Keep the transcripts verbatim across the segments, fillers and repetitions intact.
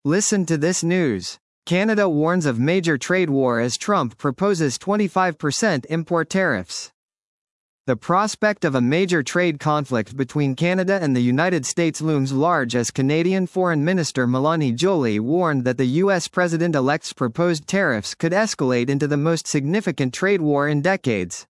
Listen to this news. Canada warns of major trade war as Trump proposes twenty-five percent import tariffs. The prospect of a major trade conflict between Canada and the United States looms large as Canadian Foreign Minister Mélanie Joly warned that the U S President-elect's proposed tariffs could escalate into the most significant trade war in decades.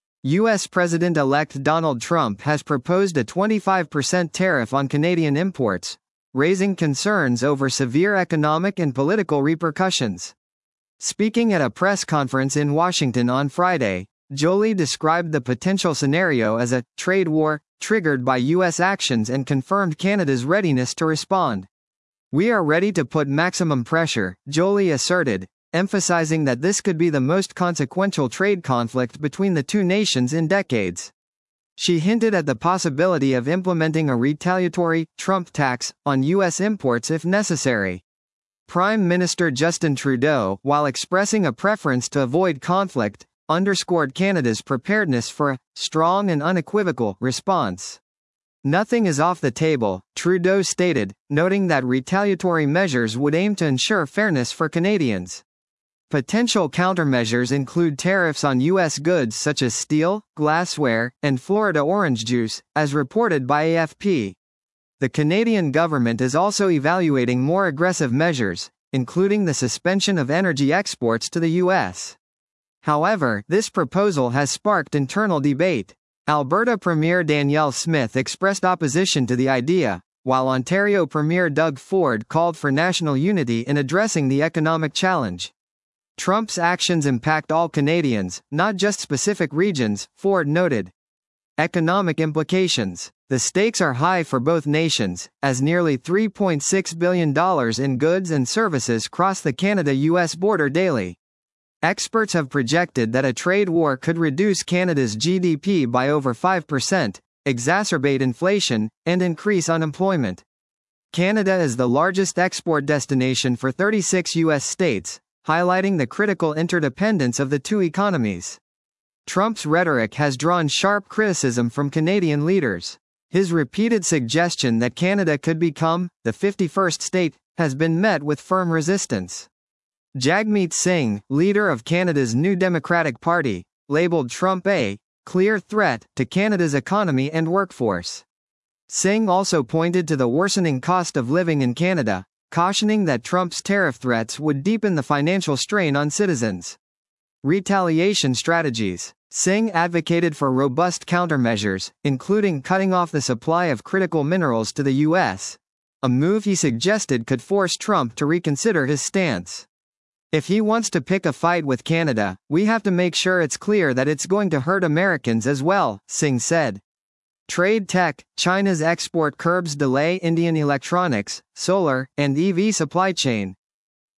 U S President-elect Donald Trump has proposed a twenty-five percent tariff on Canadian imports, raising concerns over severe economic and political repercussions. Speaking at a press conference in Washington on Friday, Joly described the potential scenario as a trade war triggered by U S actions and confirmed Canada's readiness to respond. "We are ready to put maximum pressure," Joly asserted, emphasizing that this could be the most consequential trade conflict between the two nations in decades. She hinted at the possibility of implementing a retaliatory Trump tax on U S imports if necessary. Prime Minister Justin Trudeau, while expressing a preference to avoid conflict, underscored Canada's preparedness for a strong and unequivocal response. "Nothing is off the table," Trudeau stated, noting that retaliatory measures would aim to ensure fairness for Canadians. Potential countermeasures include tariffs on U S goods such as steel, glassware, and Florida orange juice, as reported by A F P. The Canadian government is also evaluating more aggressive measures, including the suspension of energy exports to the U S. However, this proposal has sparked internal debate. Alberta Premier Danielle Smith expressed opposition to the idea, while Ontario Premier Doug Ford called for national unity in addressing the economic challenge. Trump's actions impact all Canadians, not just specific regions, Ford noted. Economic implications. The stakes are high for both nations, as nearly three point six billion dollars in goods and services cross the Canada-U S border daily. Experts have projected that a trade war could reduce Canada's G D P by over five percent, exacerbate inflation, and increase unemployment. Canada is the largest export destination for thirty-six U S states, highlighting the critical interdependence of the two economies. Trump's rhetoric has drawn sharp criticism from Canadian leaders. His repeated suggestion that Canada could become the fifty-first state has been met with firm resistance. Jagmeet Singh, leader of Canada's New Democratic Party, labeled Trump a clear threat to Canada's economy and workforce. Singh also pointed to the worsening cost of living in Canada, cautioning that Trump's tariff threats would deepen the financial strain on citizens. Retaliation strategies. Singh advocated for robust countermeasures, including cutting off the supply of critical minerals to the U S, a move he suggested could force Trump to reconsider his stance. "If he wants to pick a fight with Canada, we have to make sure it's clear that it's going to hurt Americans as well," Singh said. Trade tech. China's export curbs delay Indian electronics, solar, and E V supply chain.